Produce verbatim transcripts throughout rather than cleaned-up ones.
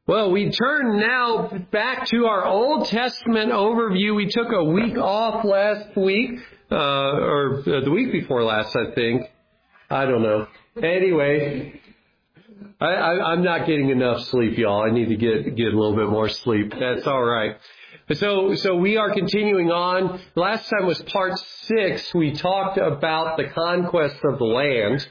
Well, we turn now back to our Old Testament overview. We took a week off last week, uh, or the week before last, I think. I don't know. Anyway, I, I, I'm not getting enough sleep, y'all. I need to get get a little bit more sleep. That's all right. So, so we are continuing on. Last time was part six. We talked about the conquest of the land.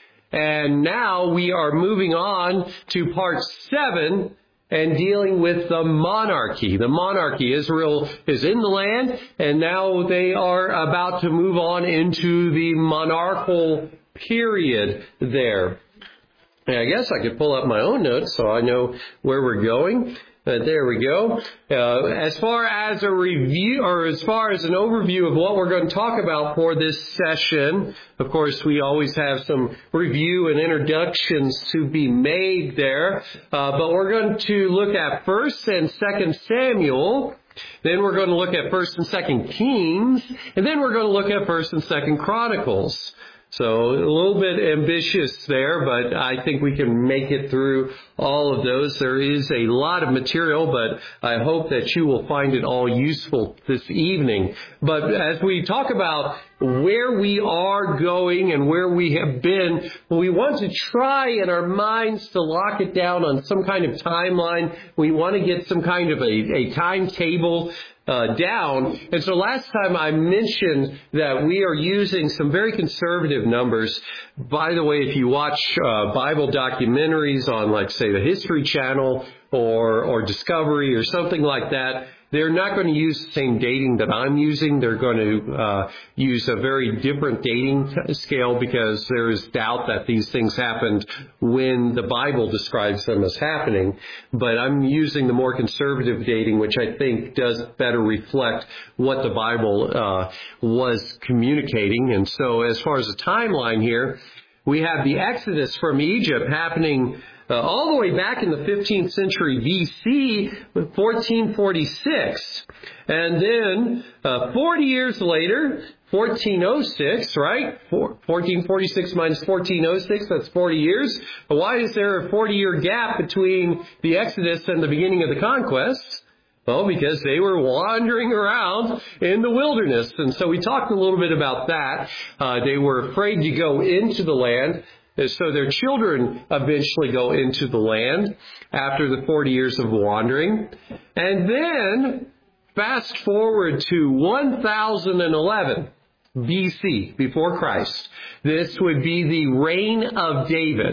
And now we are moving on to part seven and dealing with the monarchy. The monarchy. Israel is in the land, and now they are about to move on into the monarchical period there. And I guess I could pull up my own notes so I know where we're going. Uh, there we go. Uh, as far as a review, or as far as an overview of what we're going to talk about for this session, of course, we always have some review and introductions to be made there. Uh, but we're going to look at First and Second Samuel. Then we're going to look at First and Second Kings. And then we're going to look at First and Second Chronicles. So a little bit ambitious there, but I think we can make it through all of those. There is a lot of material, but I hope that you will find it all useful this evening. But as we talk about where we are going and where we have been, we want to try in our minds to lock it down on some kind of timeline. We want to get some kind of a, a timetable Uh, down. And so last time I mentioned that we are using some very conservative numbers. By the way, if you watch uh, Bible documentaries on, like, say, the History Channel or, or Discovery or something like that, they're not going to use the same dating that I'm using. They're going to uh, use a very different dating t- scale because there is doubt that these things happened when the Bible describes them as happening. But I'm using the more conservative dating, which I think does better reflect what the Bible uh, was communicating. And so as far as the timeline here, we have the Exodus from Egypt happening Uh, all the way back in the fifteenth century B C, fourteen forty-six. And then uh, forty years later, fourteen oh six, right? fourteen forty-six minus fourteen oh six, that's forty years. But why is there a forty-year gap between the Exodus and the beginning of the conquest? Well, because they were wandering around in the wilderness. And so we talked a little bit about that. Uh, they were afraid to go into the land. So their children eventually go into the land after the forty years of wandering. And then fast forward to one thousand eleven B C, before Christ. This would be the reign of David.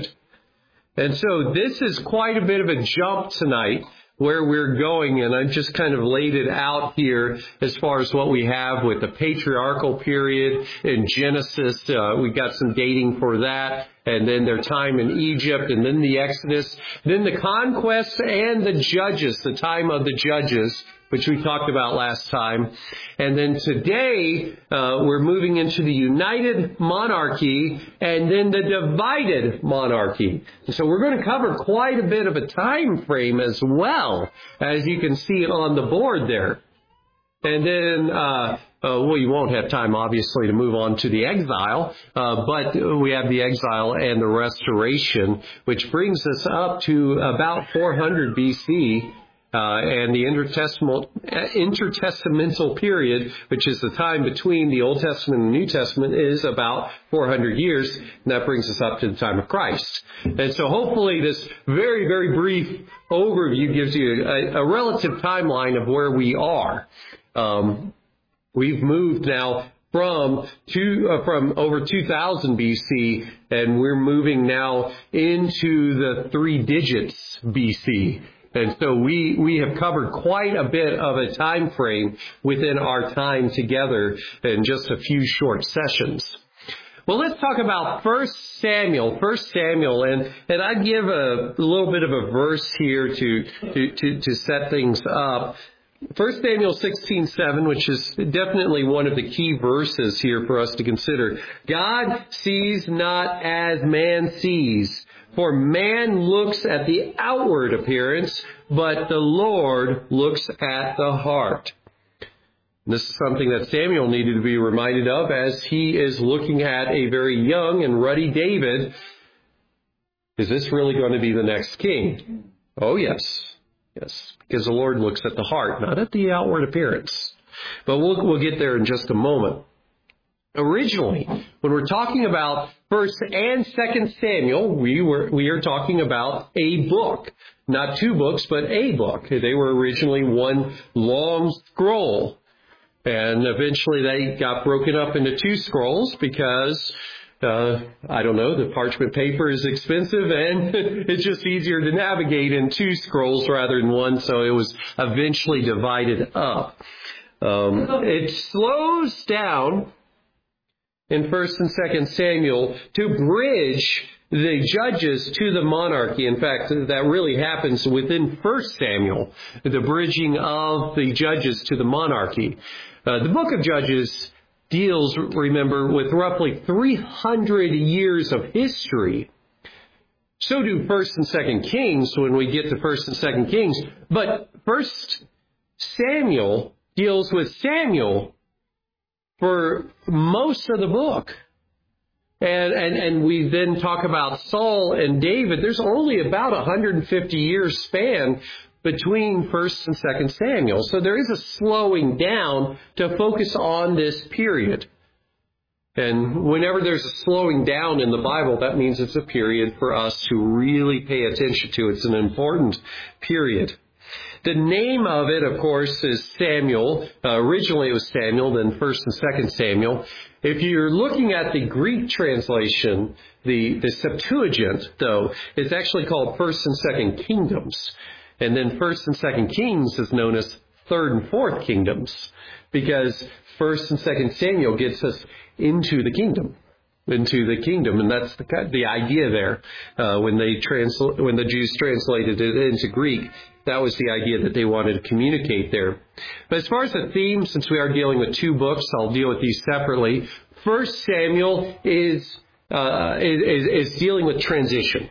And so this is quite a bit of a jump tonight where we're going, and I've just kind of laid it out here as far as what we have with the patriarchal period in Genesis. Uh, we got some dating for that, and then their time in Egypt, and then the Exodus, then the conquest and the judges, the time of the judges, which we talked about last time. And then today, uh, we're moving into the united monarchy and then the divided monarchy. And so we're going to cover quite a bit of a time frame as well, as you can see on the board there. And then, uh, uh, well, you won't have time, obviously, to move on to the exile, uh, but we have the exile and the restoration, which brings us up to about four hundred B C, Uh, and the intertestamental, intertestamental period, which is the time between the Old Testament and the New Testament, is about four hundred years, and that brings us up to the time of Christ. And so hopefully this very, very brief overview gives you a, a relative timeline of where we are. Um, we've moved now from two, uh, from over two thousand B C, and we're moving now into the three digits B C. And so we, we have covered quite a bit of a time frame within our time together in just a few short sessions. Well, let's talk about First Samuel. First Samuel, and, and I'd give a, a little bit of a verse here to, to, to, to set things up. First Samuel sixteen seven, which is definitely one of the key verses here for us to consider. God sees not as man sees. For man looks at the outward appearance, but the Lord looks at the heart. This is something that Samuel needed to be reminded of as he is looking at a very young and ruddy David. Is this really going to be the next king? Oh, yes. Yes. Because the Lord looks at the heart, not at the outward appearance. But we'll, we'll get there in just a moment. Originally, when we're talking about First and Second Samuel, we were we are talking about a book. Not two books, but a book. They were originally one long scroll. And eventually they got broken up into two scrolls because, uh, I don't know, the parchment paper is expensive and it's just easier to navigate in two scrolls rather than one. So it was eventually divided up. Um, it slows down in First and Second Samuel to bridge the judges to the monarchy. In fact, that really happens within First Samuel, the bridging of the judges to the monarchy. Uh, the book of Judges deals, remember, with roughly three hundred years of history. So do First and Second Kings when we get to First and Second Kings. But First Samuel deals with Samuel for most of the book. And, and, and we then talk about Saul and David. There's only about a one hundred fifty years span between First and Second Samuel. So there is a slowing down to focus on this period. And whenever there's a slowing down in the Bible, that means it's a period for us to really pay attention to. It's an important period. The name of it, of course, is Samuel. Uh, originally it was Samuel, then First and Second Samuel. If you're looking at the Greek translation, the, the Septuagint, though, it's actually called First and Second Kingdoms. And then First and Second Kings is known as Third and Fourth Kingdoms, because First and Second Samuel gets us into the kingdom. Into the kingdom, and that's the the idea there. Uh, when they transl- when the Jews translated it into Greek, that was the idea that they wanted to communicate there. But as far as the theme, since we are dealing with two books, I'll deal with these separately. First Samuel is uh, is, is dealing with transition.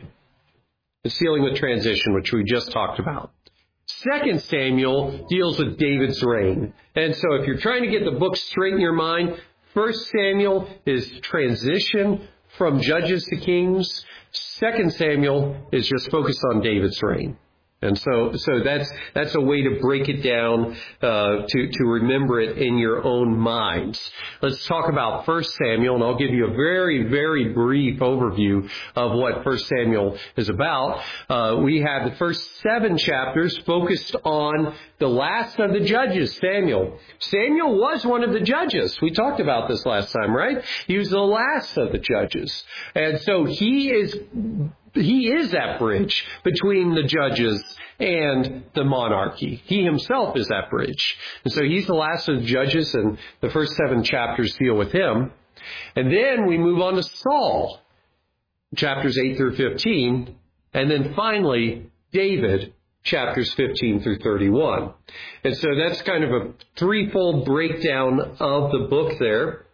It's dealing with transition, which we just talked about. Second Samuel deals with David's reign, and so if you're trying to get the book straight in your mind, First Samuel is transition from judges to kings. Second Samuel is just focused on David's reign. And so, so that's, that's a way to break it down, uh, to, to remember it in your own minds. Let's talk about First Samuel, and I'll give you a very, very brief overview of what First Samuel is about. Uh, we have the first seven chapters focused on the last of the judges, Samuel. Samuel was one of the judges. We talked about this last time, right? He was the last of the judges. And so he is He is that bridge between the judges and the monarchy. He himself is that bridge. And so he's the last of the judges, and the first seven chapters deal with him. And then we move on to Saul, chapters eight through fifteen. And then finally, David, chapters fifteen through thirty-one. And so that's kind of a threefold breakdown of the book there.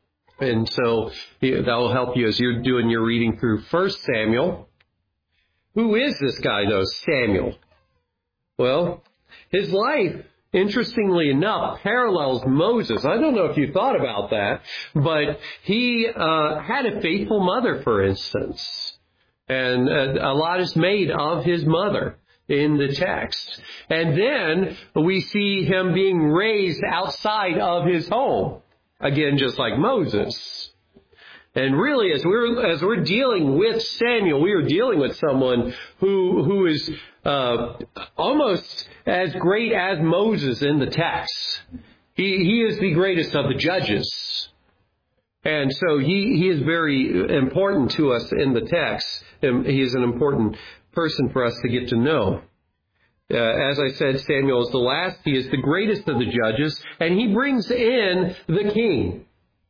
And so that will help you as you're doing your reading through First Samuel. Who is this guy, though, Samuel? Well, his life, interestingly enough, parallels Moses. I don't know if you thought about that, but he uh, had a faithful mother, for instance. And uh, a lot is made of his mother in the text. And then we see him being raised outside of his home. Again, just like Moses. And really, as we're as we're dealing with Samuel, we are dealing with someone who who is uh, almost as great as Moses in the text. He he is the greatest of the judges, and so he he is very important to us in the text. And he is an important person for us to get to know. Uh, as I said, Samuel is the last. He is the greatest of the judges, and he brings in the king.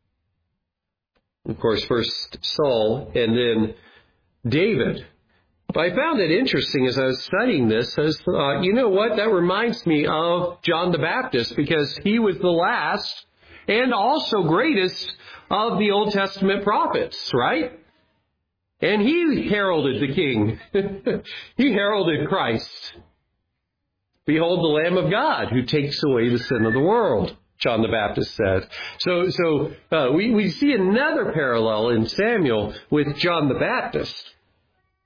Of course, first Saul and then David. But I found it interesting as I was studying this. I thought, you know what? That reminds me of John the Baptist, because he was the last and also greatest of the Old Testament prophets, right? And he heralded the king. He heralded Christ. Behold the Lamb of God who takes away the sin of the world, John the Baptist said. So so uh, we, we see another parallel in Samuel with John the Baptist.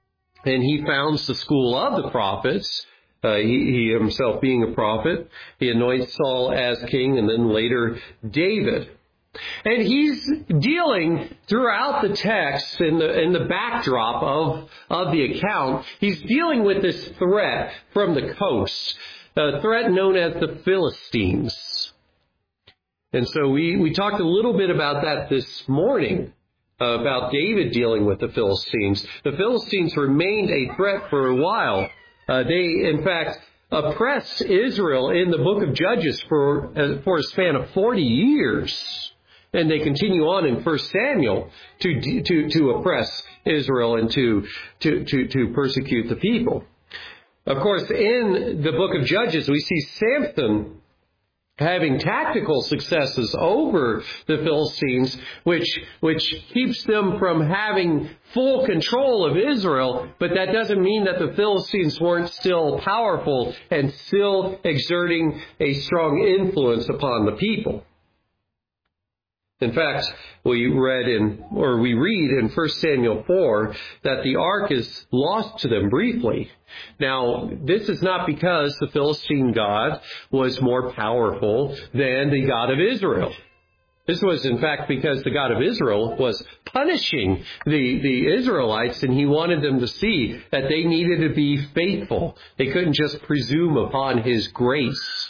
And he founds the school of the prophets. Uh, he, he himself being a prophet. He anoints Saul as king and then later David. And he's dealing throughout the text in the in the backdrop of, of the account, he's dealing with this threat from the coast, a threat known as the Philistines. And so we, we talked a little bit about that this morning, uh, about David dealing with the Philistines. The Philistines remained a threat for a while. Uh, they, in fact, oppressed Israel in the book of Judges for, uh, for a span of forty years. And they continue on in First Samuel to to to oppress Israel and to to to, to persecute the people. Of course, in the book of Judges, we see Samson having tactical successes over the Philistines, which which keeps them from having full control of Israel. But that doesn't mean that the Philistines weren't still powerful and still exerting a strong influence upon the people. In fact, we read in, or we read in First Samuel four that the ark is lost to them briefly. Now, this is not because the Philistine god was more powerful than the God of Israel. This was, in fact, because the God of Israel was punishing the, the Israelites, and he wanted them to see that they needed to be faithful. They couldn't just presume upon his grace.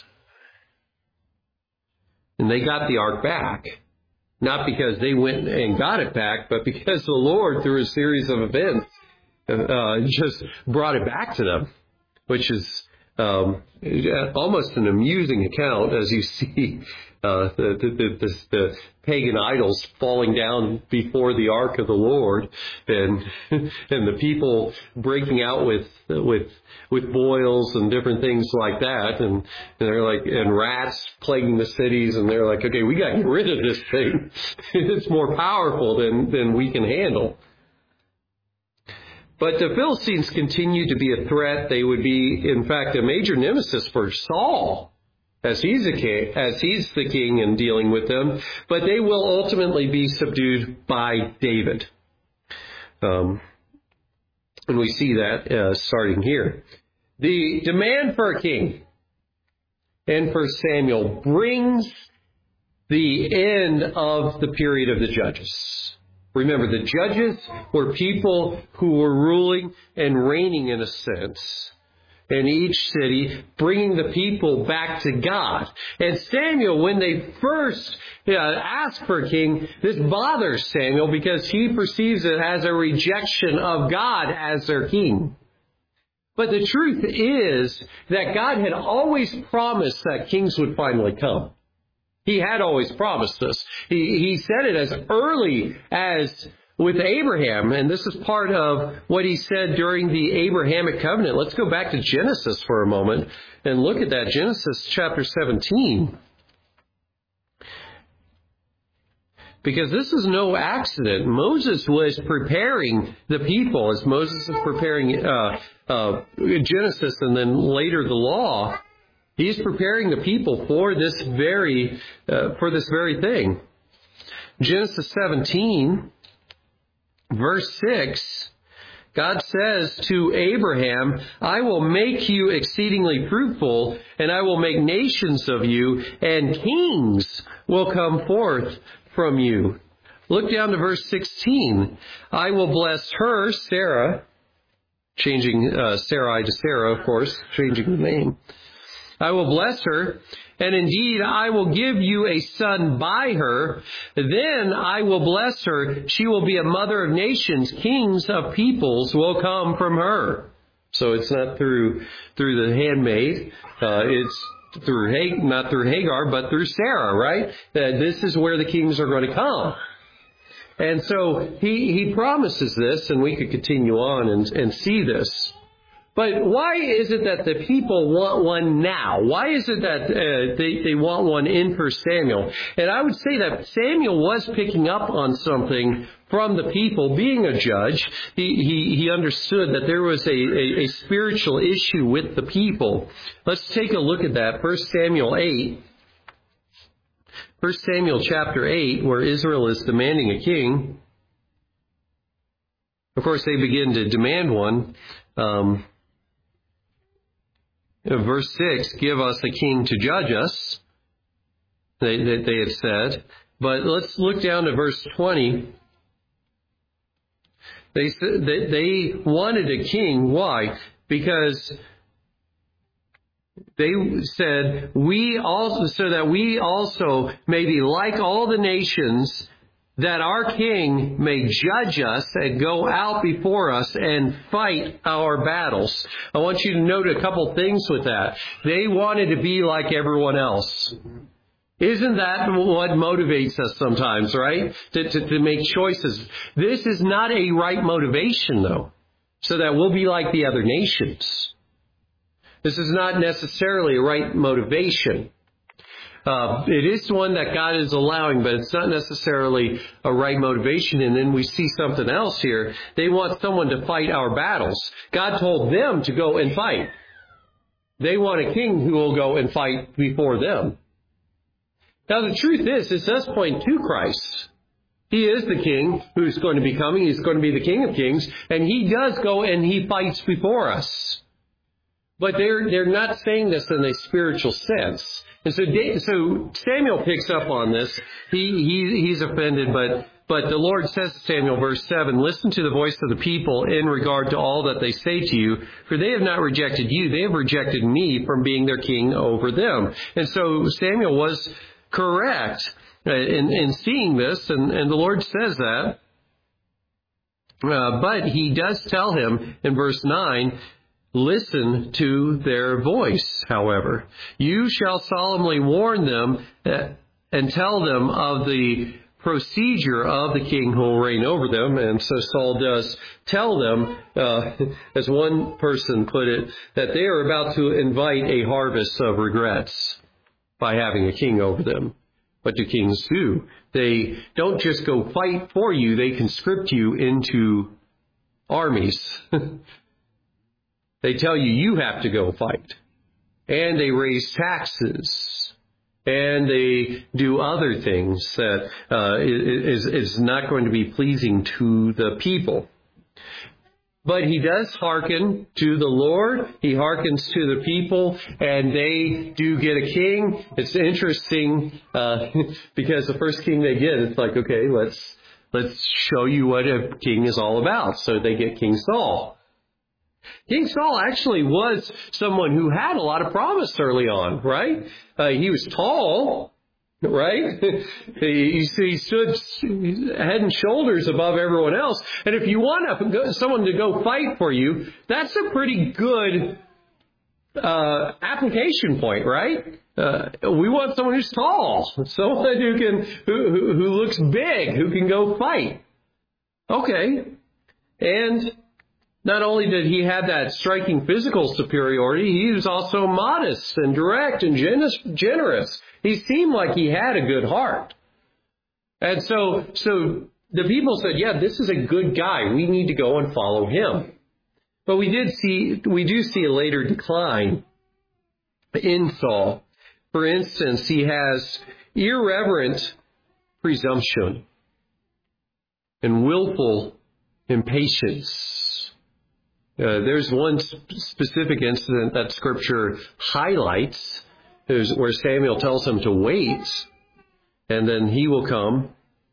And they got the ark back. Not because they went and got it back, but because the Lord, through a series of events, uh, just brought it back to them, which is um, almost an amusing account as you see uh, the, the, the, the pagan idols falling down before the ark of the Lord, and and the people breaking out with with with boils and different things like that, and, and they're like, and rats plaguing the cities, and they're like, okay, we got to get rid of this thing. It's more powerful than than we can handle. But the Philistines continue to be a threat. They would be, in fact, a major nemesis for Saul, as he's a king, as he's the king and dealing with them. But they will ultimately be subdued by David. Um, and we see that uh, starting here. The demand for a king in First Samuel brings the end of the period of the judges. Remember, the judges were people who were ruling and reigning in a sense in each city, bringing the people back to God. And Samuel, when they first uh, ask for a king, this bothers Samuel because he perceives it as a rejection of God as their king. But the truth is that God had always promised that kings would finally come. He had always promised this. He, he said it as early as with Abraham, and this is part of what he said during the Abrahamic covenant. Let's go back to Genesis for a moment and look at that. Genesis chapter seventeen. Because this is no accident. Moses was preparing the people, as Moses is preparing uh, uh, Genesis and then later the law. He's preparing the people for this very, uh, for this very thing. Genesis seventeen, verse six, God says to Abraham, I will make you exceedingly fruitful, and I will make nations of you, and kings will come forth from you. Look down to verse sixteen. I will bless her, Sarah, changing uh, Sarai to Sarah, of course, changing the name. I will bless her, and indeed I will give you a son by her. Then I will bless her. She will be a mother of nations. Kings of peoples will come from her. So it's not through through the handmaid. Uh, it's through Hag- not through Hagar, but through Sarah, right? That this is where the kings are going to come. And so he, he promises this, and we could continue on and, and see this. But why is it that the people want one now? Why is it that uh, they, they want one in First Samuel? And I would say that Samuel was picking up on something from the people. Being a judge, he, he, he understood that there was a, a, a spiritual issue with the people. Let's take a look at that. First Samuel eight. First Samuel chapter eight, where Israel is demanding a king. Of course, they begin to demand one. Um, verse six, give us a king to judge us, they, they, they had said. But let's look down to verse twenty. They, they wanted a king. Why? Because they said, we also, so that we also may be like all the nations, that our king may judge us and go out before us and fight our battles. I want you to note a couple things with that. They wanted to be like everyone else. Isn't that what motivates us sometimes, right? To, to, to make choices. This is not a right motivation, though, so that we'll be like the other nations. This is not necessarily a right motivation. Uh, it is one that God is allowing, but it's not necessarily a right motivation. And then we see something else here. They want someone to fight our battles. God told them to go and fight. They want a king who will go and fight before them. Now, the truth is, it does point to Christ. He is the king who's going to be coming. He's going to be the King of Kings. And he does go and he fights before us. But they're they're not saying this in a spiritual sense. And so, so Samuel picks up on this. He, he he's offended, but but the Lord says to Samuel, verse seven, listen to the voice of the people in regard to all that they say to you, for they have not rejected you. They have rejected me from being their king over them. And so Samuel was correct in, in seeing this, and, and the Lord says that. Uh, but he does tell him in verse nine, listen to their voice, however. You shall solemnly warn them and tell them of the procedure of the king who will reign over them. And so Saul does tell them, uh, as one person put it, that they are about to invite a harvest of regrets by having a king over them. What do kings do? They don't just go fight for you, they conscript you into armies. They tell you you have to go fight. And they raise taxes. And they do other things that uh, is, is not going to be pleasing to the people. But he does hearken to the Lord. He hearkens to the people, and they do get a king. It's interesting uh, because the first king they get, it's like, okay, let's let's show you what a king is all about. So they get King Saul. King Saul actually was someone who had a lot of promise early on, right? Uh, he was tall, right? he, he stood head and shoulders above everyone else. And if you want to, someone to go fight for you, that's a pretty good uh, application point, right? Uh, we want someone who's tall, someone who can, who, who, who looks big, who can go fight. Okay. And not only did he have that striking physical superiority, he was also modest and direct and generous. He seemed like he had a good heart. And so, so the people said, yeah, this is a good guy. We need to go and follow him. But we did see, we do see a later decline in Saul. For instance, he has irreverent presumption and willful impatience. Uh, there's one specific incident that Scripture highlights, where Samuel tells him to wait, and then he will come.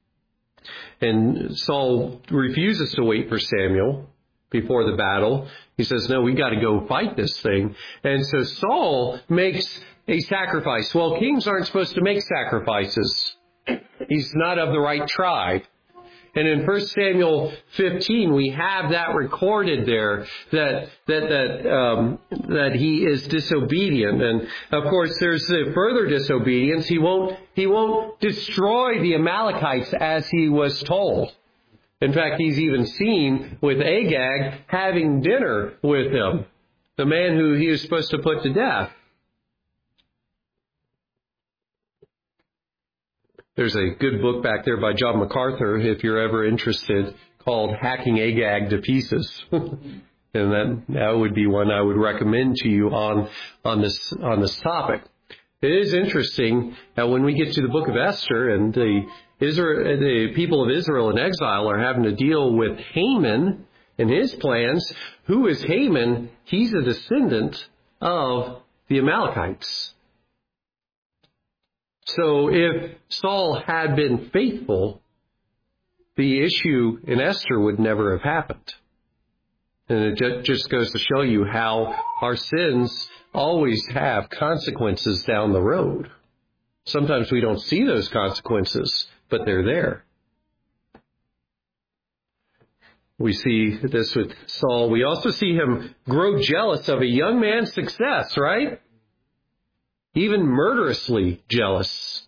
And Saul refuses to wait for Samuel before the battle. He says, no, we got to go fight this thing. And so Saul makes a sacrifice. Well, kings aren't supposed to make sacrifices. He's not of the right tribe. And in First Samuel fifteen, we have that recorded there, that that that um, that he is disobedient. And of course, there's the further disobedience. He won't he won't destroy the Amalekites as he was told. In fact, he's even seen with Agag having dinner with him, the man who he was supposed to put to death. There's a good book back there by John MacArthur, if you're ever interested, called Hacking Agag to Pieces. And that, that would be one I would recommend to you on, on this, on this topic. It is interesting that when we get to the book of Esther and the Israel, the people of Israel in exile are having to deal with Haman and his plans. Who is Haman? He's a descendant of the Amalekites. So if Saul had been faithful, the issue in Esther would never have happened. And it just goes to show you how our sins always have consequences down the road. Sometimes we don't see those consequences, but they're there. We see this with Saul. We also see him grow jealous of a young man's success, right? Even murderously jealous.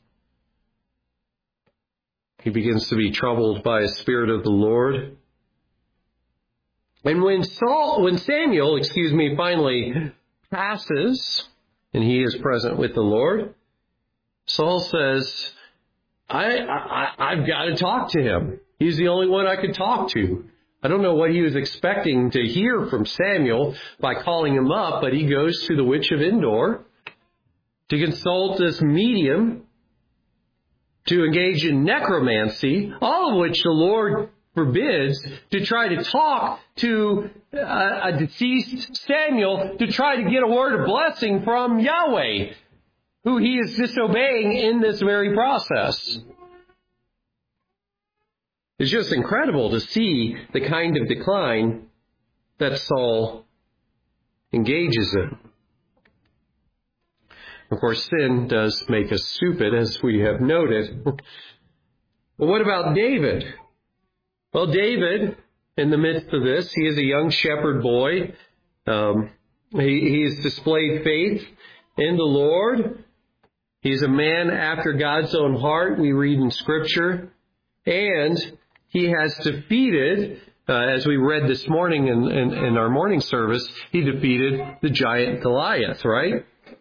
He begins to be troubled by a spirit of the Lord. And when Saul, when Samuel, excuse me, finally passes, and he is present with the Lord, Saul says, I, I, I've got to talk to him. He's the only one I could talk to. I don't know what he was expecting to hear from Samuel by calling him up, but he goes to the witch of Endor to consult this medium, to engage in necromancy, all of which the Lord forbids, to try to talk to a, a deceased Samuel to try to get a word of blessing from Yahweh, who he is disobeying in this very process. It's just incredible to see the kind of decline that Saul engages in. Of course, sin does make us stupid, as we have noted. But what about David? Well, David, in the midst of this, he is a young shepherd boy. Um, he, he's displayed faith in the Lord. He's a man after God's own heart, we read in Scripture. And he has defeated, uh, as we read this morning in, in, in our morning service, he defeated the giant Goliath, right?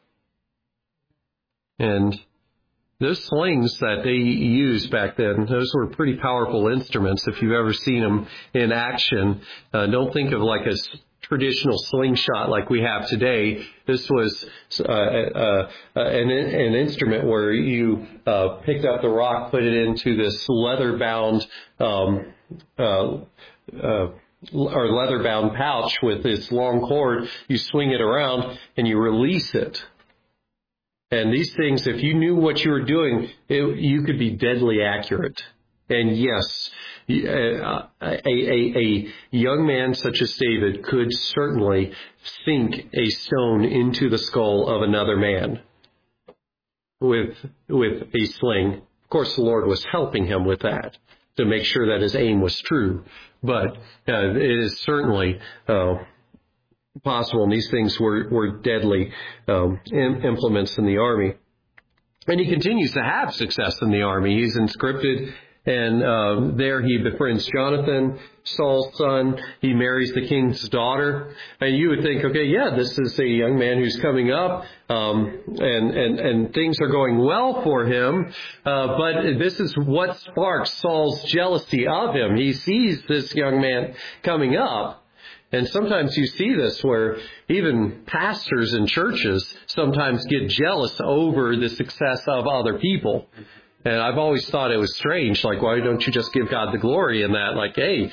And those slings that they used back then, those were pretty powerful instruments. If you've ever seen them in action, uh, don't think of like a traditional slingshot like we have today. This was uh, uh, uh, an, an instrument where you uh, picked up the rock, put it into this leather-bound um, uh, uh, or leather-bound pouch with this long cord. You swing it around and you release it. And these things, if you knew what you were doing, it, you could be deadly accurate. And yes, a, a, a, a young man such as David could certainly sink a stone into the skull of another man with, with a sling. Of course, the Lord was helping him with that to make sure that his aim was true. But uh, it is certainly uh, possible, and these things were, were deadly um, implements in the army. And he continues to have success in the army. He's inscripted, and uh, there he befriends Jonathan, Saul's son. He marries the king's daughter. And you would think, okay, yeah, this is a young man who's coming up, um, and, and, and things are going well for him. Uh, but this is what sparks Saul's jealousy of him. He sees this young man coming up. And sometimes you see this where even pastors in churches sometimes get jealous over the success of other people. And I've always thought it was strange. Like, why don't you just give God the glory in that? Like, hey,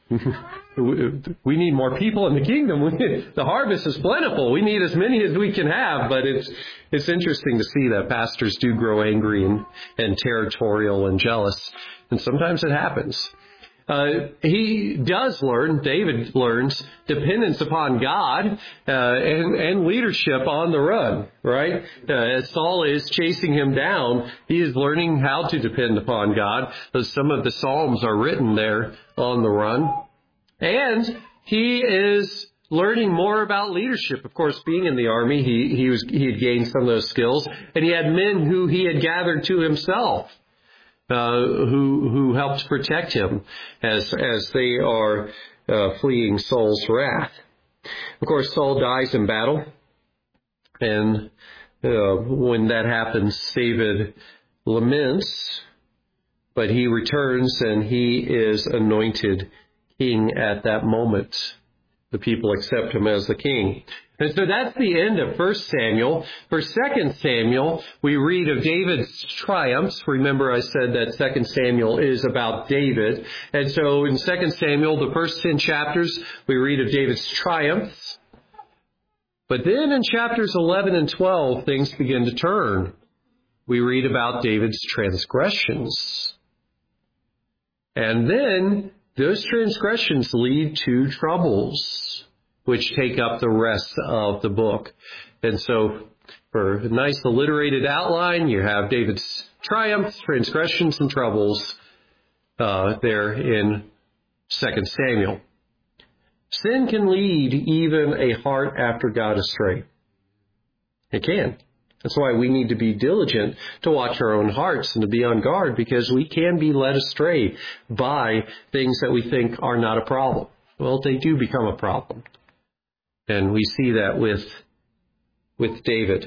we need more people in the kingdom. The harvest is plentiful. We need as many as we can have. But it's it's interesting to see that pastors do grow angry and, and territorial and jealous. And sometimes it happens. Uh, he does learn, David learns, dependence upon God uh, and, and leadership on the run, right? Uh, as Saul is chasing him down, he is learning how to depend upon God. Some of the Psalms are written there on the run. And he is learning more about leadership. Of course, being in the army, he, he, was, he had gained some of those skills. And he had men who he had gathered to himself. Uh, who who helped protect him as as they are uh, fleeing Saul's wrath. Of course, Saul dies in battle, and uh, when that happens, David laments, but he returns and he is anointed king at that moment. The people accept him as the king. And so that's the end of First Samuel. For Second Samuel, we read of David's triumphs. Remember I said that Second Samuel is about David. And so in Second Samuel, the first ten chapters, we read of David's triumphs. But then in chapters eleven and twelve, things begin to turn. We read about David's transgressions. And then those transgressions lead to troubles, which take up the rest of the book. And so for a nice alliterated outline, you have David's triumphs, transgressions, and troubles uh, there in Second Samuel. Sin can lead even a heart after God astray. It can. That's why we need to be diligent to watch our own hearts and to be on guard, because we can be led astray by things that we think are not a problem. Well, they do become a problem. And we see that with, with David.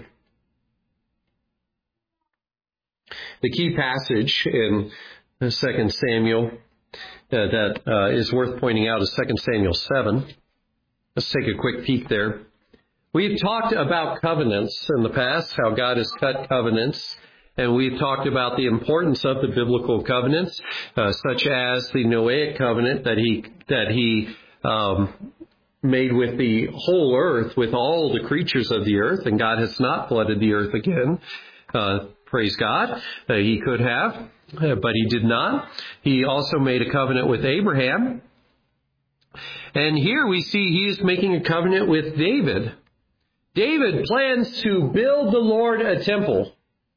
The key passage in Second Samuel uh, that uh, is worth pointing out is Second Samuel seven. Let's take a quick peek there. We've talked about covenants in the past, how God has cut covenants. And we've talked about the importance of the biblical covenants, uh, such as the Noahic covenant that he, that he, um, made with the whole earth, with all the creatures of the earth, and God has not flooded the earth again. Uh, praise God. Uh, he could have, uh, but he did not. He also made a covenant with Abraham. And here we see he is making a covenant with David. David plans to build the Lord a temple.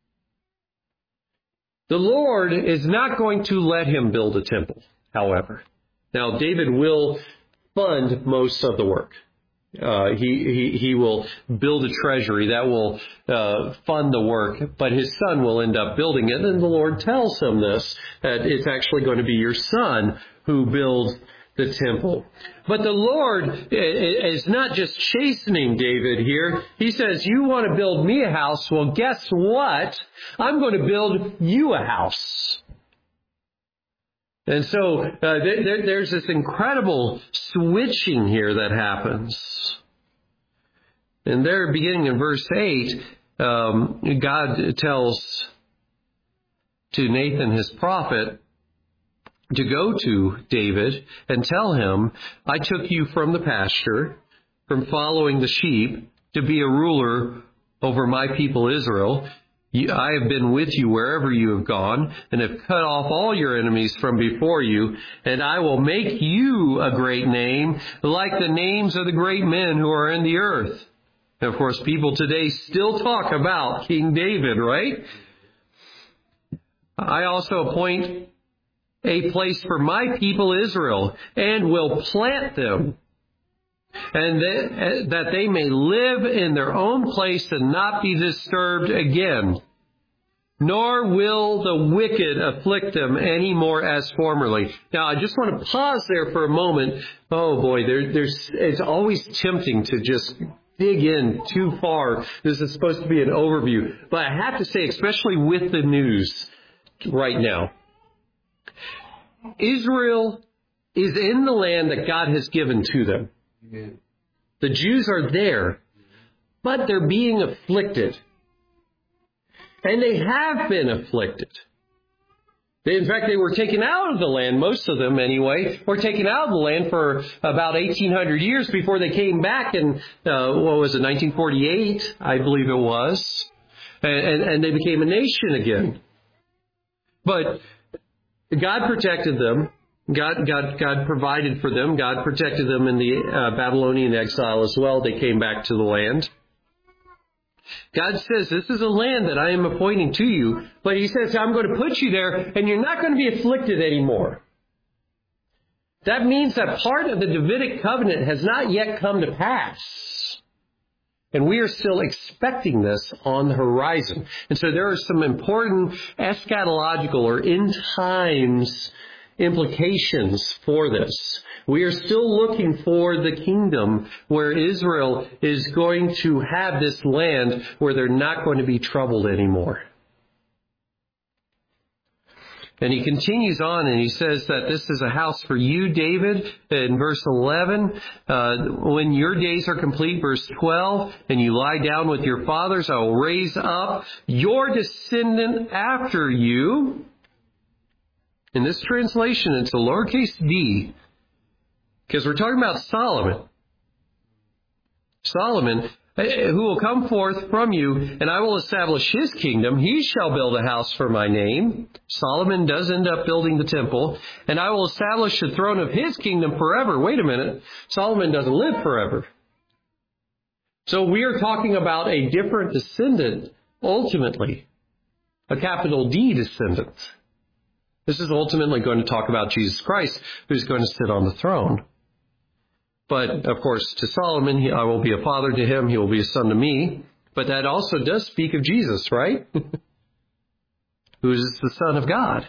The Lord is not going to let him build a temple, however. Now, David will fund most of the work. Uh, he, he, he will build a treasury that will uh, fund the work, but his son will end up building it. And the Lord tells him this, that it's actually going to be your son who builds the temple. But the Lord is not just chastening David here. He says, you want to build me a house? Well, guess what? I'm going to build you a house. And so uh, there, there's this incredible switching here that happens. And there, beginning in verse eight, um, God tells to Nathan, his prophet, to go to David and tell him, I took you from the pasture, from following the sheep, to be a ruler over my people Israel. I have been with you wherever you have gone, and have cut off all your enemies from before you, and I will make you a great name, like the names of the great men who are in the earth. And of course, people today still talk about King David, right? I also appoint a place for my people Israel, and will plant them, and that, that they may live in their own place and not be disturbed again. Nor will the wicked afflict them any more as formerly. Now, I just want to pause there for a moment. Oh boy, there, there's, it's always tempting to just dig in too far. This is supposed to be an overview. But I have to say, especially with the news right now, Israel is in the land that God has given to them. Amen. The Jews are there, but they're being afflicted. And they have been afflicted. They, in fact, they were taken out of the land, most of them anyway, were taken out of the land for about eighteen hundred years before they came back in, uh, what was it, nineteen forty-eight, I believe it was. And, and, and they became a nation again. But God protected them. God, God, God provided for them. God protected them in the uh, Babylonian exile as well. They came back to the land. God says, this is a land that I am appointing to you. But he says, I'm going to put you there, and you're not going to be afflicted anymore. That means that part of the Davidic covenant has not yet come to pass. And we are still expecting this on the horizon. And so there are some important eschatological or end times implications for this. We are still looking for the kingdom where Israel is going to have this land where they're not going to be troubled anymore. And he continues on and he says that this is a house for you, David, in verse eleven. Uh, when your days are complete, verse twelve, and you lie down with your fathers, I will raise up your descendant after you. In this translation, it's a lowercase d, because we're talking about Solomon. Solomon, who will come forth from you, and I will establish his kingdom. He shall build a house for my name. Solomon does end up building the temple. And I will establish the throne of his kingdom forever. Wait a minute. Solomon doesn't live forever. So we are talking about a different descendant, ultimately. A capital D descendant. This is ultimately going to talk about Jesus Christ, who's going to sit on the throne. But, of course, to Solomon, he, I will be a father to him. He will be a son to me. But that also does speak of Jesus, right? Who is the Son of God.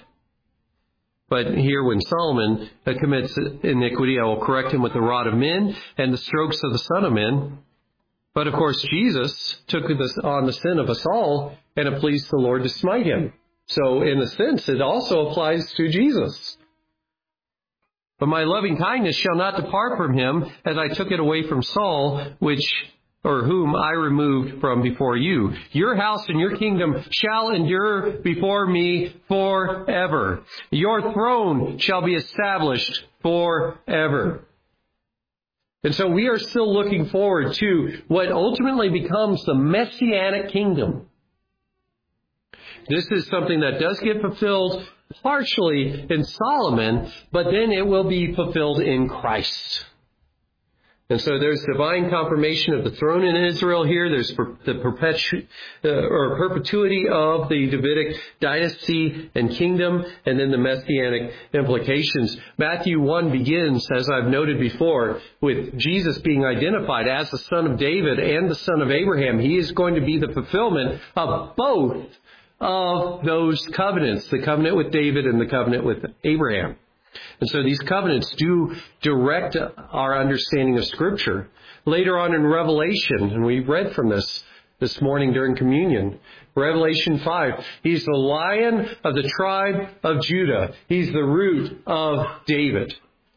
But here, when Solomon commits iniquity, I will correct him with the rod of men and the strokes of the Son of Men. But, of course, Jesus took this on the sin of us all, and it pleased the Lord to smite him. So, in a sense, it also applies to Jesus. But my loving kindness shall not depart from him, as I took it away from Saul, which, or whom I removed from before you. Your house and your kingdom shall endure before me forever. Your throne shall be established forever. And so we are still looking forward to what ultimately becomes the Messianic kingdom. This is something that does get fulfilled partially in Solomon, but then it will be fulfilled in Christ. And so there's divine confirmation of the throne in Israel here. There's the perpetu- uh, or perpetuity of the Davidic dynasty and kingdom, and then the Messianic implications. Matthew one begins, as I've noted before, with Jesus being identified as the son of David and the son of Abraham. He is going to be the fulfillment of both of those covenants, the covenant with David and the covenant with Abraham. And so these covenants do direct our understanding of Scripture. Later on in Revelation, and we read from this this morning during communion, Revelation five, he's the Lion of the tribe of Judah. He's the root of David.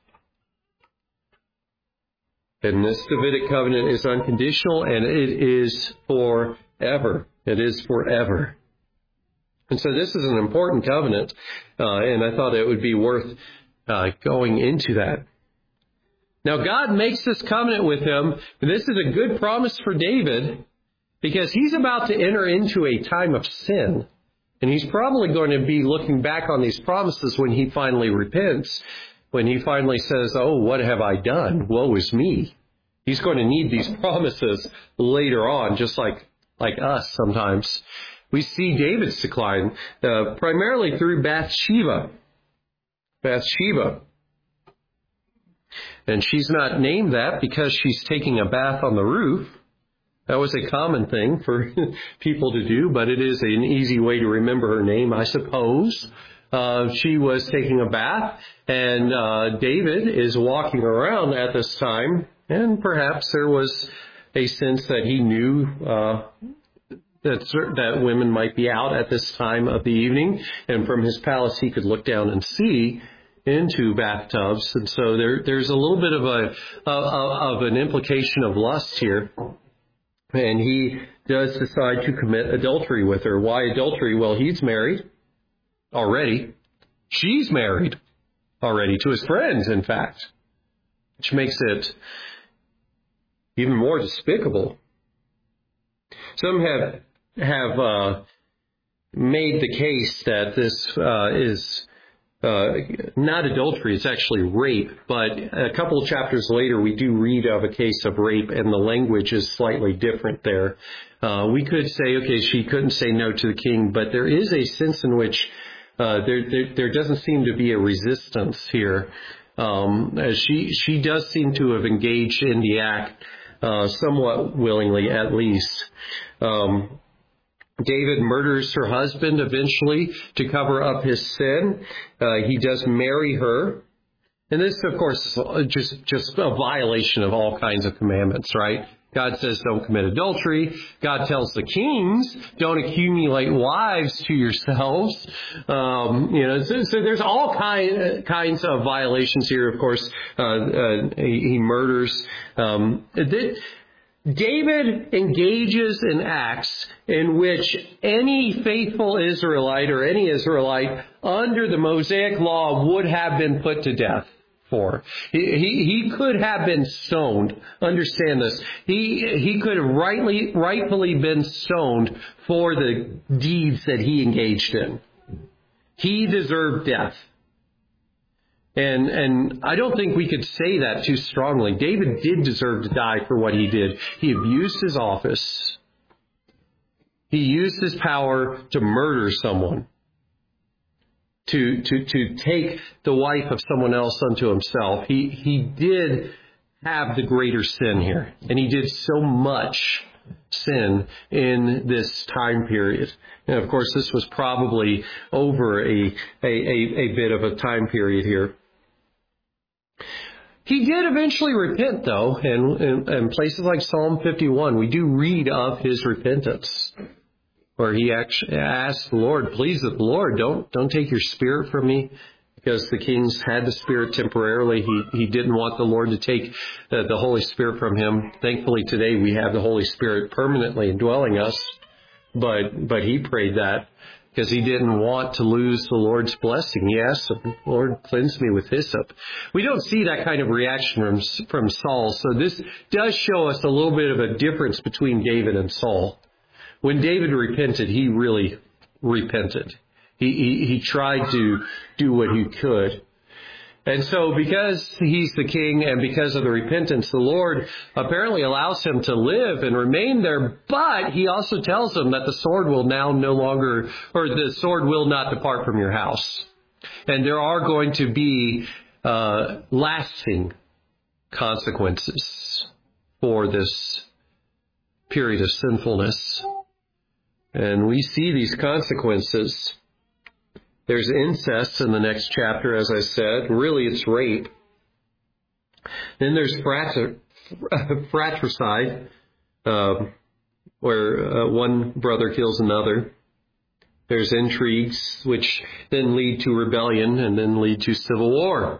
And this Davidic covenant is unconditional, and it is forever. It is forever. And so this is an important covenant, uh, and I thought it would be worth uh, going into that. Now, God makes this covenant with him, and this is a good promise for David, because he's about to enter into a time of sin. And he's probably going to be looking back on these promises when he finally repents, when he finally says, oh, what have I done? Woe is me. He's going to need these promises later on, just like, like us sometimes. We see David's decline uh, primarily through Bathsheba. Bathsheba. And she's not named that because she's taking a bath on the roof. That was a common thing for people to do, but it is an easy way to remember her name, I suppose. Uh, she was taking a bath, and uh, David is walking around at this time, and perhaps there was a sense that he knew uh That, that women might be out at this time of the evening, and from his palace he could look down and see into bathtubs, and so there, there's a little bit of a of an implication of lust here, and he does decide to commit adultery with her. Why adultery? Well, he's married already. She's married already to his friends, in fact, which makes it even more despicable. Some have have uh, made the case that this uh, is uh, not adultery, it's actually rape. But a couple of chapters later, we do read of a case of rape, and the language is slightly different there. Uh, we could say, okay, she couldn't say no to the king, but there is a sense in which uh, there, there there doesn't seem to be a resistance here. Um, as she she does seem to have engaged in the act uh, somewhat willingly, at least. Um, David murders her husband eventually to cover up his sin. Uh, he does marry her. And this, of course, is just, just a violation of all kinds of commandments, right? God says don't commit adultery. God tells the kings don't accumulate wives to yourselves. Um, you know, so, so there's all kind, kinds of violations here. Of course, uh, uh, he, he murders. Um, David engages in acts in which any faithful Israelite or any Israelite under the Mosaic law would have been put to death for. He, he, he could have been stoned. Understand this. He, he could have rightly, rightfully been stoned for the deeds that he engaged in. He deserved death. And and I don't think we could say that too strongly. David did deserve to die for what he did. He abused his office. He used his power to murder someone. To to to take the wife of someone else unto himself. He he did have the greater sin here. And he did so much sin in this time period. And of course, this was probably over a a, a, a bit of a time period here. He did eventually repent, though, and in, in places like Psalm fifty-one, we do read of his repentance, where he actually asked the Lord, please, the Lord, don't don't take your spirit from me, because the kings had the Spirit temporarily. He he didn't want the Lord to take the, the Holy Spirit from him. Thankfully, today we have the Holy Spirit permanently indwelling us, but but he prayed that because he didn't want to lose the Lord's blessing. He asked him, Lord, cleanse me with hyssop. We don't see that kind of reaction from, from Saul. So this does show us a little bit of a difference between David and Saul. When David repented, he really repented. He, he, he tried to do what he could. And so because he's the king and because of the repentance, the Lord apparently allows him to live and remain there. But he also tells him that the sword will now no longer, or the sword will not depart from your house. And there are going to be uh, lasting consequences for this period of sinfulness. And we see these consequences. There's incest in the next chapter, as I said. Really, it's rape. Then there's frater- fratricide, uh, where uh, one brother kills another. There's intrigues, which then lead to rebellion and then lead to civil war.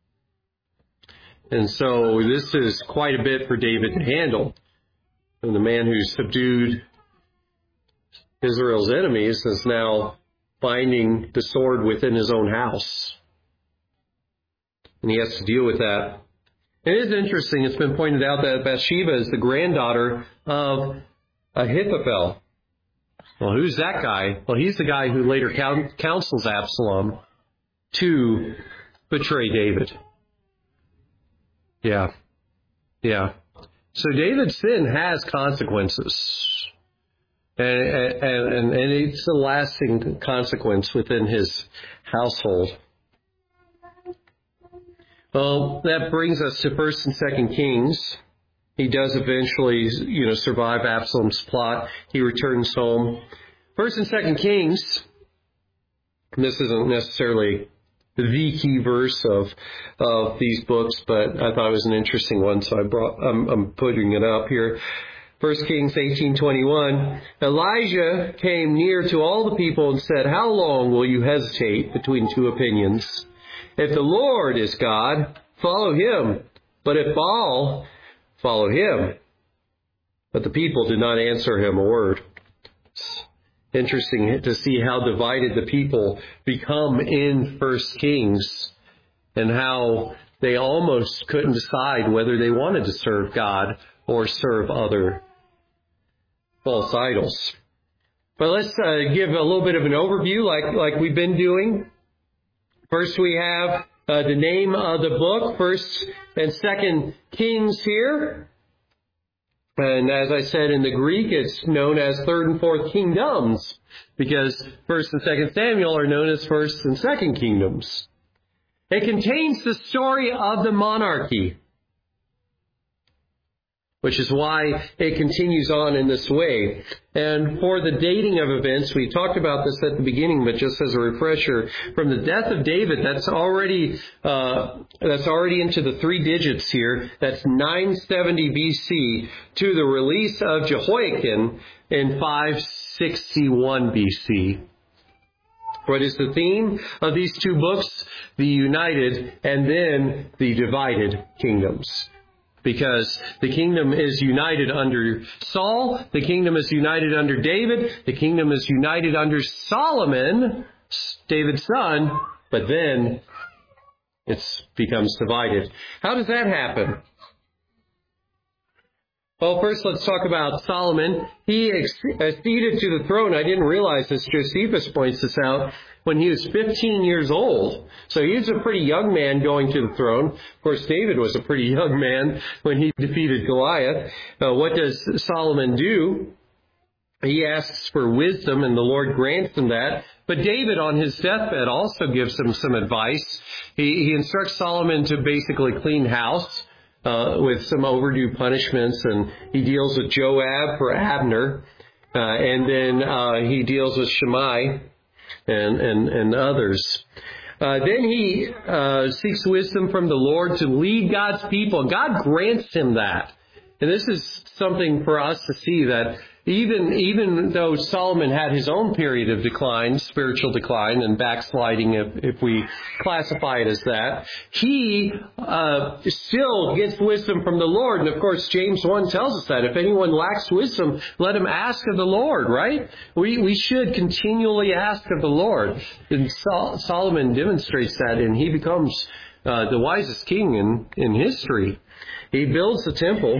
And so this is quite a bit for David to handle. And the man who subdued Israel's enemies is now finding the sword within his own house. And he has to deal with that. It is interesting, it's been pointed out that Bathsheba is the granddaughter of Ahithophel. Well, who's that guy? Well, he's the guy who later counsels Absalom to betray David. Yeah. Yeah. So David's sin has consequences. And, and, and it's a lasting consequence within his household. Well, that brings us to First and Second Kings. He does eventually, you know, survive Absalom's plot. He returns home. First and Second Kings, this isn't necessarily the key verse of of these books, but I thought it was an interesting one, so I brought I'm, I'm putting it up here. First Kings eighteen twenty-one, Elijah came near to all the people and said, how long will you hesitate between two opinions? If the Lord is God, follow him. But if Baal, follow him. But the people did not answer him a word. It's interesting to see how divided the people become in First Kings and how they almost couldn't decide whether they wanted to serve God or serve other false idols. But let's uh, give a little bit of an overview like, like we've been doing. First we have uh, the name of the book, First and Second Kings here. And as I said in the Greek, it's known as Third and Fourth Kingdoms, because First and Second Samuel are known as First and Second Kingdoms. It contains the story of the monarchy. which is why it continues on in this way. And for the dating of events, we talked about this at the beginning, but just as a refresher, from the death of David, that's already uh, that's already into the three digits here. That's nine seventy B C to the release of Jehoiakim in five sixty-one B C. What is the theme of these two books? The united and then the divided kingdoms. Because the kingdom is united under Saul, the kingdom is united under David, the kingdom is united under Solomon, David's son, but then it becomes divided. How does that happen? Well, first let's talk about Solomon. He acceded to the throne. I didn't realize this. Josephus points this out. When he was fifteen years old. So he was a pretty young man going to the throne. Of course, David was a pretty young man when he defeated Goliath. Uh, what does Solomon do? He asks for wisdom, and the Lord grants him that. But David, on his deathbed, also gives him some advice. He, he instructs Solomon to basically clean house uh, with some overdue punishments, and he deals with Joab for Abner, uh, and then uh, he deals with Shimei and and, and others. Uh, then he uh, seeks wisdom from the Lord to lead God's people. God grants him that. And this is something for us to see, that even even though Solomon had his own period of decline, spiritual decline and backsliding, if, if we classify it as that, he uh, still gets wisdom from the Lord. And of course, James one tells us that if anyone lacks wisdom, let him ask of the Lord, right? We we should continually ask of the Lord. And Sol- Solomon demonstrates that, and he becomes uh, the wisest king in, in history. He builds the temple.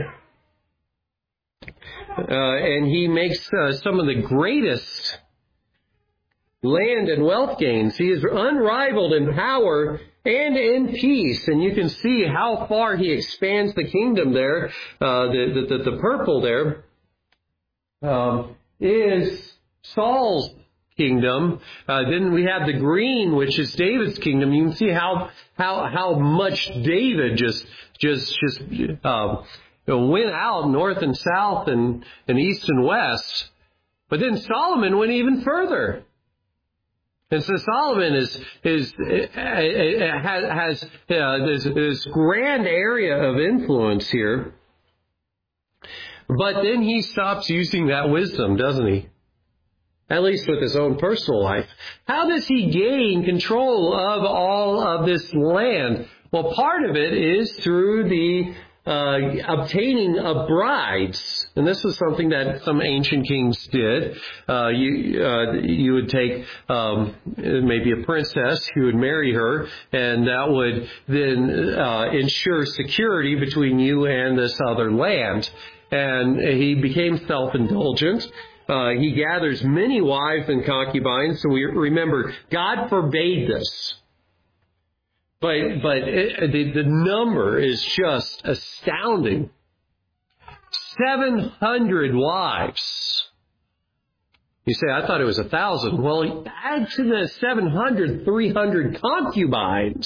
Uh, and he makes uh, some of the greatest land and wealth gains. He is unrivaled in power and in peace. And you can see how far he expands the kingdom there. Uh, the, the, the, the purple there um, is Saul's kingdom. Uh, then we have the green, which is David's kingdom. You can see how how how much David just just just um, you know, went out north and south and, and east and west. But then Solomon went even further. And so Solomon is is has, has uh, this, this grand area of influence here. But then he stops using that wisdom, doesn't he? At least with his own personal life. How does he gain control of all of this land? Well, part of it is through the Uh, obtaining of brides. And this was something that some ancient kings did. Uh, you uh, you would take um, maybe a princess, you would marry her, and that would then uh, ensure security between you and this other land. And he became self-indulgent. Uh, he gathers many wives and concubines. So we remember, God forbade this. But but it, the, the number is just astounding. seven hundred wives. You say, I thought it was a thousand. Well, add to the seven hundred, three hundred concubines.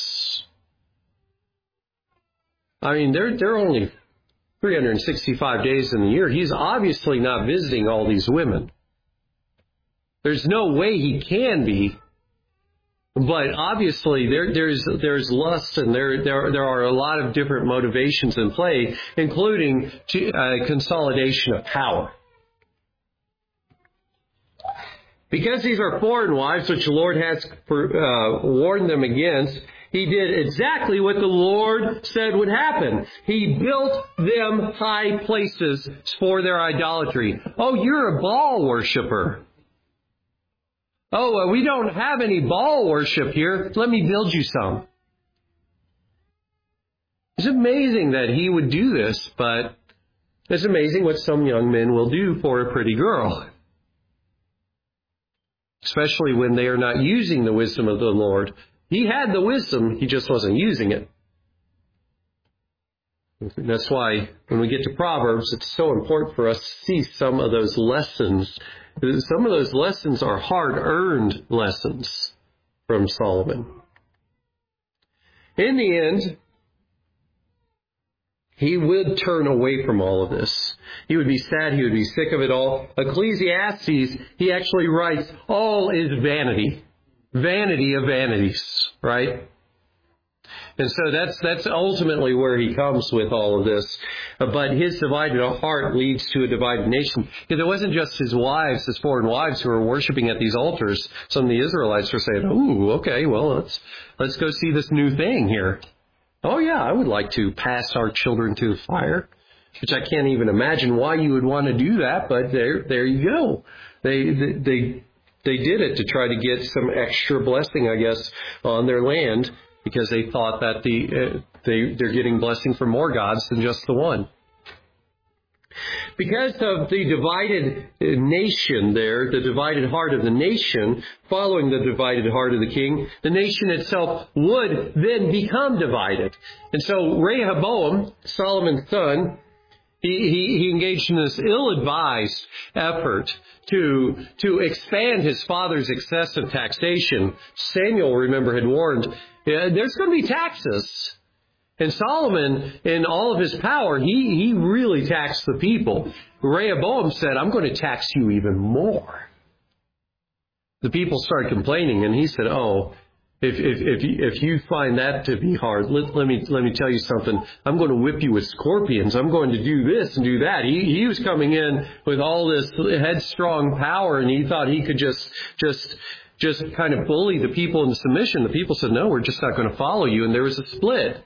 I mean, they're, they're only three hundred sixty-five days in the year. He's obviously not visiting all these women. There's no way he can be. But obviously, there, there's there's lust, and there there there are a lot of different motivations in play, including to, uh, consolidation of power. Because these are foreign wives, which the Lord has uh, warned them against, he did exactly what the Lord said would happen. He built them high places for their idolatry. Oh, you're a Baal worshiper. Oh, well, we don't have any Baal worship here. Let me build you some. It's amazing that he would do this, but it's amazing what some young men will do for a pretty girl. Especially when they are not using the wisdom of the Lord. He had the wisdom, he just wasn't using it. That's why when we get to Proverbs, it's so important for us to see some of those lessons. Some of those lessons are hard-earned lessons from Solomon. In the end, he would turn away from all of this. He would be sad. He would be sick of it all. Ecclesiastes, he actually writes, all is vanity. Vanity of vanities, right? And so that's that's ultimately where he comes with all of this. But his divided heart leads to a divided nation. Because it wasn't just his wives, his foreign wives, who were worshiping at these altars. Some of the Israelites were saying, "Ooh, okay, well, let's let's go see this new thing here. Oh yeah, I would like to pass our children through the fire," which I can't even imagine why you would want to do that. But there, there you go. They they they did it to try to get some extra blessing, I guess, on their land, because they thought that the uh, they they're getting blessing from more gods than just the one. Because of the divided nation there, the divided heart of the nation, following the divided heart of the king, the nation itself would then become divided. And so Rehoboam, Solomon's son, he, he, he engaged in this ill-advised effort to, to expand his father's excessive taxation. Samuel, remember, had warned, yeah, there's going to be taxes. And Solomon, in all of his power, he, he really taxed the people. Rehoboam said, I'm going to tax you even more. The people started complaining, and he said, oh, if if if you, if you find that to be hard, let, let me let me tell you something. I'm going to whip you with scorpions. I'm going to do this and do that. He he was coming in with all this headstrong power, and he thought he could just just just kind of bully the people into submission. The people said, no, we're just not going to follow you, and there was a split.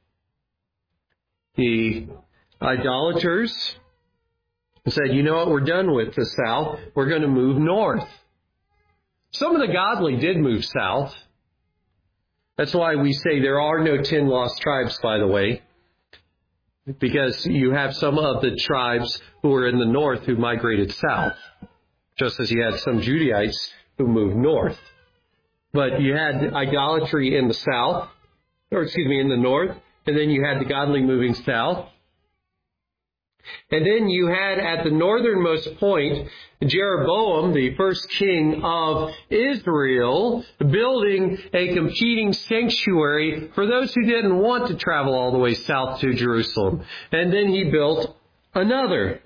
The idolaters said, you know what, we're done with the south. We're going to move north. Some of the godly did move south. That's why we say there are no ten lost tribes, by the way, because you have some of the tribes who are in the north who migrated south, just as you had some Judaites who moved north. But you had idolatry in the south, or excuse me, in the north. And then you had the godly moving south. And then you had at the northernmost point, Jeroboam, the first king of Israel, building a competing sanctuary for those who didn't want to travel all the way south to Jerusalem. And then he built another.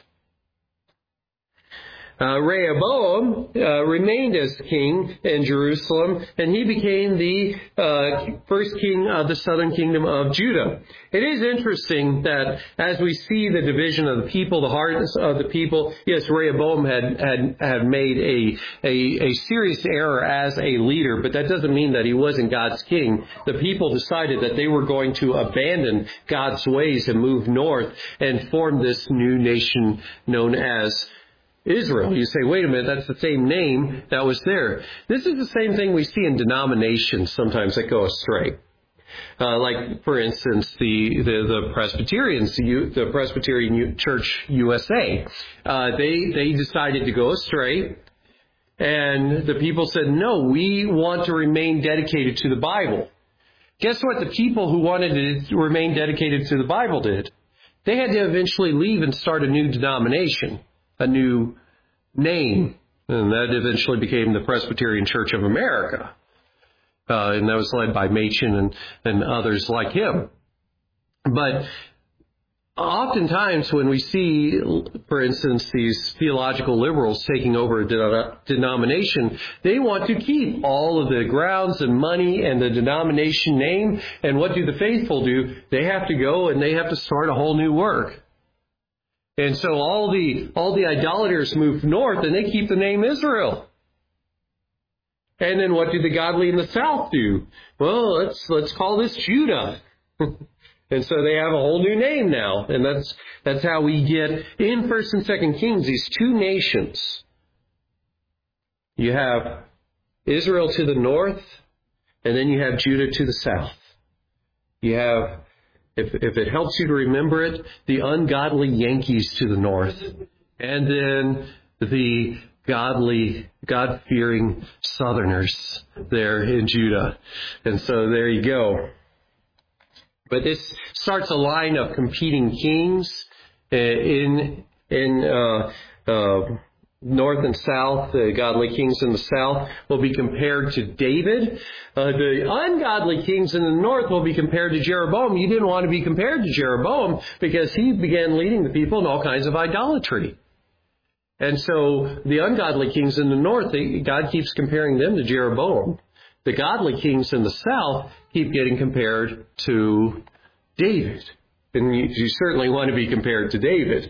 Uh, Rehoboam uh, remained as king in Jerusalem, and he became the uh, first king of the southern kingdom of Judah. It is interesting that as we see the division of the people, the hearts of the people, yes, Rehoboam had had, had made a, a, a serious error as a leader, but that doesn't mean that he wasn't God's king. The people decided that they were going to abandon God's ways and move north and form this new nation known as Israel. You say, wait a minute, that's the same name that was there. This is the same thing we see in denominations sometimes that go astray. Uh, like, for instance, the, the, the Presbyterians, the, the Presbyterian Church U S A, uh, they, they decided to go astray. And the people said, no, we want to remain dedicated to the Bible. Guess what the people who wanted to remain dedicated to the Bible did? They had to eventually leave and start a new denomination. A new name, and that eventually became the Presbyterian Church of America. Uh, and that was led by Machen and, and others like him. But oftentimes when we see, for instance, these theological liberals taking over a de- denomination, they want to keep all of the grounds and money and the denomination name. And what do the faithful do? They have to go and they have to start a whole new work. And so all the all the idolaters move north, and they keep the name Israel. And then what do the godly in the south do? Well, let's let's call this Judah. And so they have a whole new name now, and that's that's how we get in First and Second Kings these two nations. You have Israel to the north, and then you have Judah to the south. You have, If, if it helps you to remember it, the ungodly Yankees to the north. And then the godly, God-fearing Southerners there in Judah. And so there you go. But this starts a line of competing kings in, in, uh, uh, north and south, the godly kings in the south, will be compared to David. Uh, the ungodly kings in the north will be compared to Jeroboam. You didn't want to be compared to Jeroboam because he began leading the people in all kinds of idolatry. And so the ungodly kings in the north, they, God keeps comparing them to Jeroboam. The godly kings in the south keep getting compared to David. And you, you certainly want to be compared to David.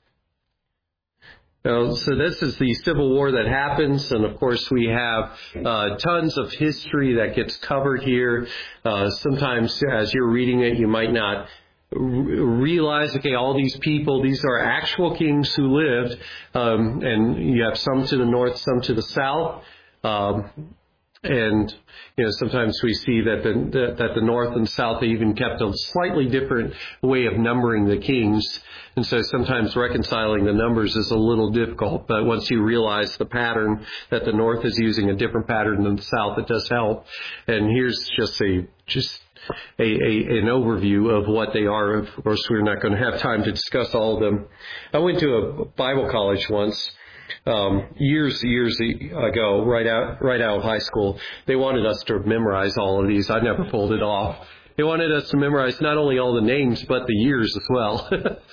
Now, so this is the civil war that happens, and of course we have uh, tons of history that gets covered here. Uh, sometimes as you're reading it, you might not r- realize, okay, all these people, these are actual kings who lived, um, and you have some to the north, some to the south. Um, And, you know, sometimes we see that the, that the north and south even kept a slightly different way of numbering the kings. And so sometimes reconciling the numbers is a little difficult. But once you realize the pattern, that the north is using a different pattern than the south, it does help. And here's just a, just a, a, an overview of what they are. Of course, we're not going to have time to discuss all of them. I went to a Bible college once. Um, years, years ago, right out, right out of high school, they wanted us to memorize all of these. I never pulled it off. They wanted us to memorize not only all the names, but the years as well.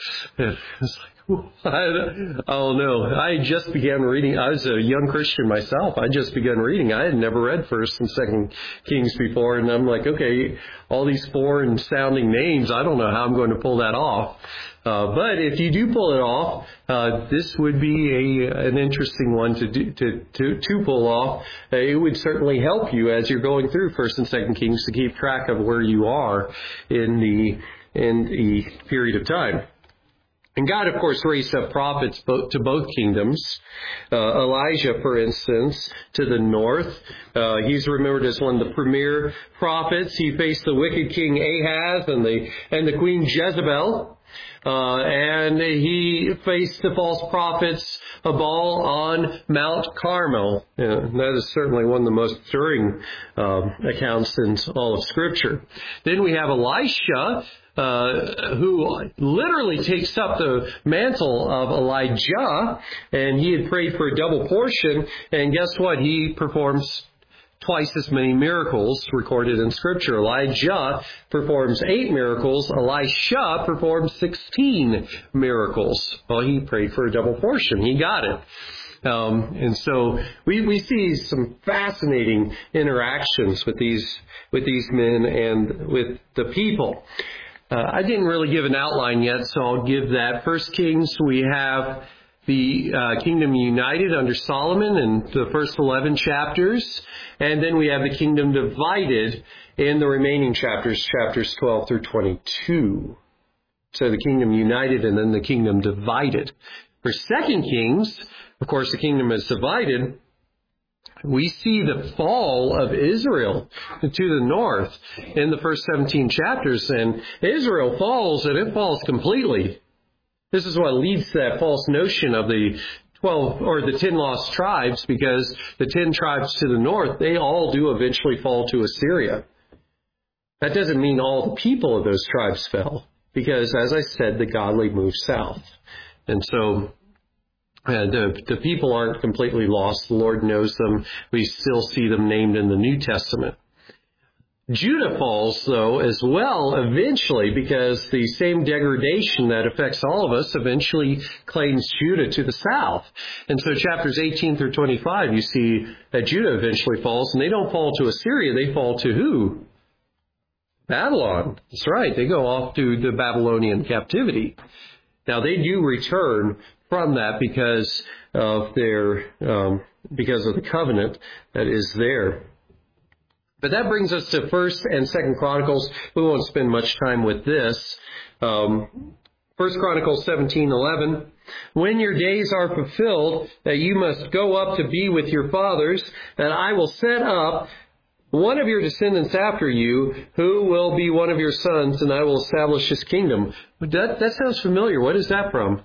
It's like, I, I don't know. I just began reading. I was a young Christian myself. I just began reading. I had never read First and Second Kings before, and I'm like, okay, all these foreign sounding names, I don't know how I'm going to pull that off. Uh, but if you do pull it off, uh, this would be a, an interesting one to, do, to to to pull off. Uh, it would certainly help you as you're going through First and Second Kings to keep track of where you are in the in the period of time. And God, of course, raised up prophets both, to both kingdoms. Uh, Elijah, for instance, to the north. Uh, he's remembered as one of the premier prophets. He faced the wicked king Ahaz and the and the queen Jezebel. Uh, and he faced the false prophets of Baal on Mount Carmel. Yeah, that is certainly one of the most stirring um, accounts in all of Scripture. Then we have Elisha, uh, who literally takes up the mantle of Elijah, and he had prayed for a double portion, and guess what? He performs twice as many miracles recorded in Scripture. Elijah performs eight miracles. Elisha performs sixteen miracles. Well, he prayed for a double portion. He got it. Um, and so we, we see some fascinating interactions with these with these men and with the people. Uh, I didn't really give an outline yet, so I'll give that. First Kings, we have the uh, kingdom united under Solomon in the first eleven chapters. And then we have the kingdom divided in the remaining chapters, chapters twelve through twenty-two. So the kingdom united and then the kingdom divided. For Second Kings, of course, the kingdom is divided. We see the fall of Israel to the north in the first seventeen chapters. And Israel falls, and it falls completely. This is what leads to that false notion of the twelve or the ten lost tribes, because the ten tribes to the north, they all do eventually fall to Assyria. That doesn't mean all the people of those tribes fell, because as I said, the godly moved south. And so uh, the, the people aren't completely lost. The Lord knows them. We still see them named in the New Testament. Judah falls, though, as well, eventually, because the same degradation that affects all of us eventually claims Judah to the south. And so chapters eighteen through twenty-five, you see that Judah eventually falls, and they don't fall to Assyria, they fall to who? Babylon. That's right, they go off to the Babylonian captivity. Now, they do return from that because of their, um, because of the covenant that is there. But that brings us to First and Second Chronicles. We won't spend much time with this. Um, First Chronicles seventeen eleven. When your days are fulfilled, that you must go up to be with your fathers, that I will set up one of your descendants after you, who will be one of your sons, and I will establish his kingdom. That, that sounds familiar. What is that from?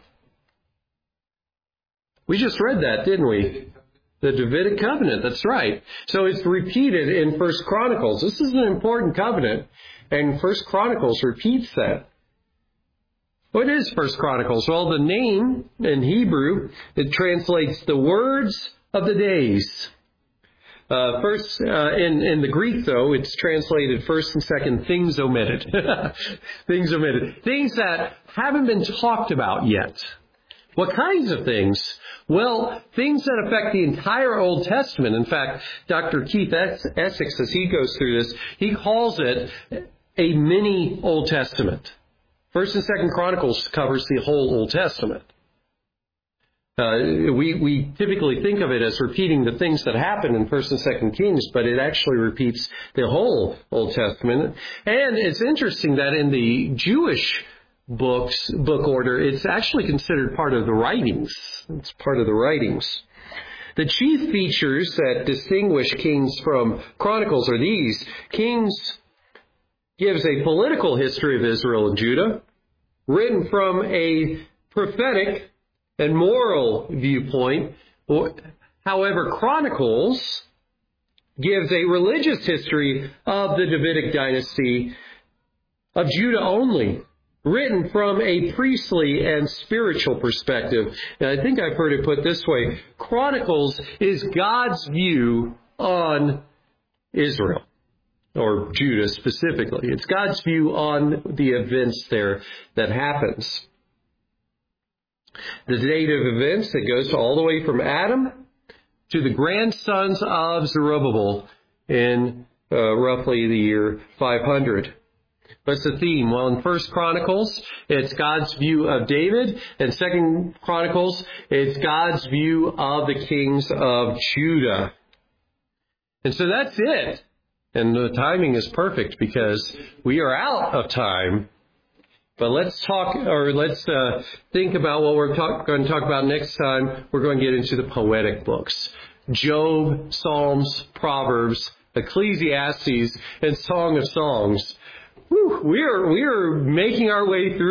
We just read that, didn't we? The Davidic covenant, that's right. So it's repeated in First Chronicles. This is an important covenant, and First Chronicles repeats that. What is First Chronicles? Well, the name in Hebrew, it translates the words of the days. Uh, first, uh, in, in the Greek, though, it's translated first and second, things omitted. Things omitted. Things that haven't been talked about yet. What kinds of things? Well, things that affect the entire Old Testament. In fact, Doctor Keith Essex, as he goes through this, he calls it a mini Old Testament. First and Second Chronicles covers the whole Old Testament. Uh, we, we typically think of it as repeating the things that happen in First and Second Kings, but it actually repeats the whole Old Testament. And it's interesting that in the Jewish books, book order, it's actually considered part of the writings. It's part of the writings. The chief features that distinguish Kings from Chronicles are these. Kings gives a political history of Israel and Judah, written from a prophetic and moral viewpoint. However, Chronicles gives a religious history of the Davidic dynasty of Judah only, written from a priestly and spiritual perspective. And I think I've heard it put this way: Chronicles is God's view on Israel, or Judah specifically. It's God's view on the events there that happens. The date of events, it goes all the way from Adam to the grandsons of Zerubbabel in uh, roughly the year five hundred. What's the theme? Well, in First Chronicles, it's God's view of David. In Second Chronicles, it's God's view of the kings of Judah. And so that's it. And the timing is perfect because we are out of time. But let's talk, or let's uh, think about what we're talk, going to talk about next time. We're going to get into the poetic books: Job, Psalms, Proverbs, Ecclesiastes, and Song of Songs. Whew, we are we are making our way through